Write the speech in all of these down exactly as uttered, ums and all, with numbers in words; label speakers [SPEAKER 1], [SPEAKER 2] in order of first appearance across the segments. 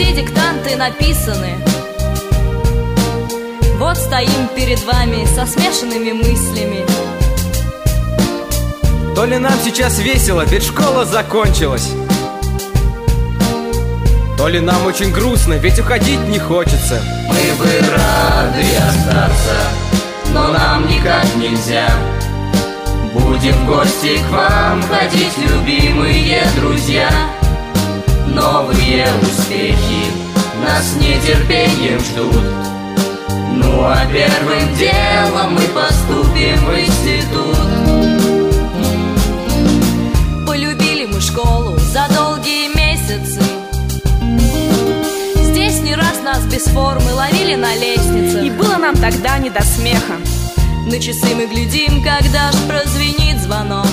[SPEAKER 1] все диктанты написаны. Вот стоим перед вами со смешанными мыслями.
[SPEAKER 2] То ли нам сейчас весело, ведь школа закончилась, то ли нам очень грустно, ведь уходить не хочется.
[SPEAKER 3] Мы бы рады остаться, но нам никак нельзя. Будем в гости к вам ходить, любимые друзья. Новые успехи нас с нетерпением ждут. Ну а первым делом мы поступим в институт.
[SPEAKER 1] Полюбили мы школу за долгие месяцы. Здесь не раз нас без формы ловили на лестнице.
[SPEAKER 4] И было нам тогда не до смеха.
[SPEAKER 1] На часы мы глядим, когда ж прозвенит звонок.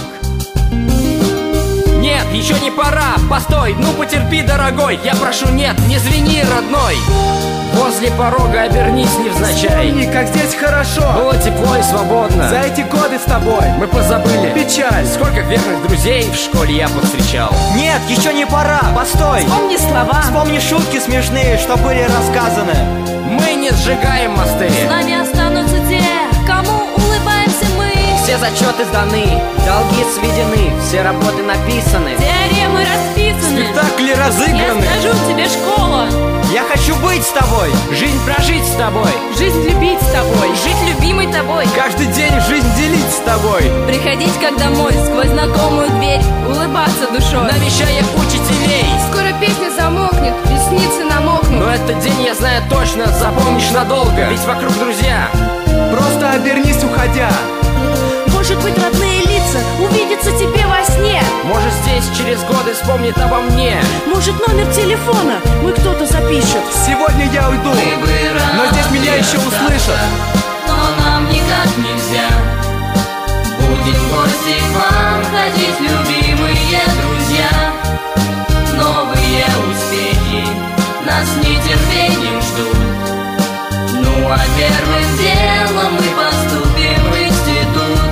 [SPEAKER 2] Нет, еще не пора, постой, ну потерпи, дорогой. Я прошу, нет, не звени, родной. Возле порога обернись невзначай.
[SPEAKER 5] Вспомни, как здесь хорошо.
[SPEAKER 2] Было тепло и свободно.
[SPEAKER 5] За эти годы с тобой
[SPEAKER 2] мы позабыли
[SPEAKER 5] печаль.
[SPEAKER 2] Сколько верных друзей в школе я повстречал.
[SPEAKER 5] Нет, еще не пора, постой.
[SPEAKER 4] Вспомни слова.
[SPEAKER 5] Вспомни шутки смешные, что были рассказаны.
[SPEAKER 2] Мы не сжигаем мосты.
[SPEAKER 1] С нами останутся те, кому улыбаемся мы.
[SPEAKER 6] Все зачеты сданы, долги сведены, все работы написаны,
[SPEAKER 1] теоремы расписаны,
[SPEAKER 2] спектакли разыграны.
[SPEAKER 1] Я скажу тебе, школа.
[SPEAKER 5] Я хочу быть с тобой,
[SPEAKER 2] жизнь прожить с тобой,
[SPEAKER 4] жизнь любить с тобой,
[SPEAKER 1] жить любимой тобой,
[SPEAKER 2] каждый день жизнь делить с тобой,
[SPEAKER 1] приходить как домой сквозь знакомую дверь, улыбаться душой,
[SPEAKER 2] навещая учителей.
[SPEAKER 4] Скоро песня замолкнет, ресницы намокнут,
[SPEAKER 2] но этот день я знаю точно, запомнишь надолго, ведь вокруг друзья.
[SPEAKER 5] Просто обернись, уходя.
[SPEAKER 4] Может быть, родные лица увидятся тебе во сне.
[SPEAKER 2] Может, здесь через годы вспомнит обо мне.
[SPEAKER 4] Может, номер телефона мой кто-то запишет.
[SPEAKER 5] Сегодня я уйду, но здесь меня еще услышат.
[SPEAKER 3] Но нам никак нельзя. Будем в гости к вам ходить, любимые друзья. Новые успехи нас с нетерпением ждут. Ну а первым делом мы поступим в институт.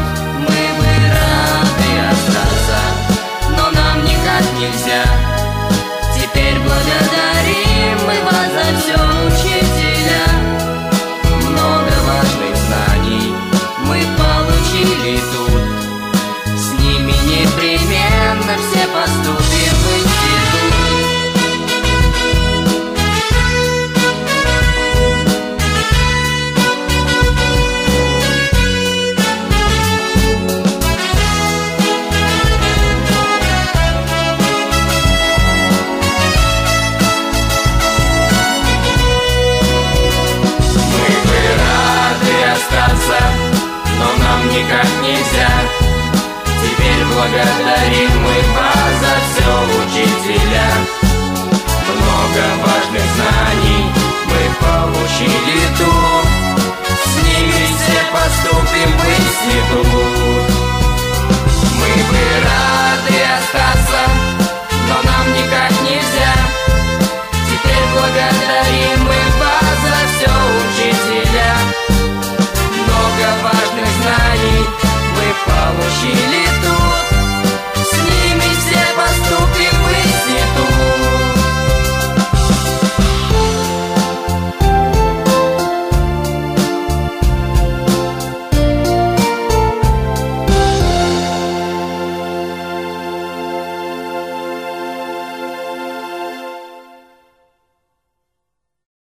[SPEAKER 3] Нельзя. Теперь благодарим мы вас за все, учителя. Много важных знаний мы получили тут. С ними непременно все поступим в институт. Но нам никак нельзя. Теперь благодарим мы вас за все, учителя. Много важных знаний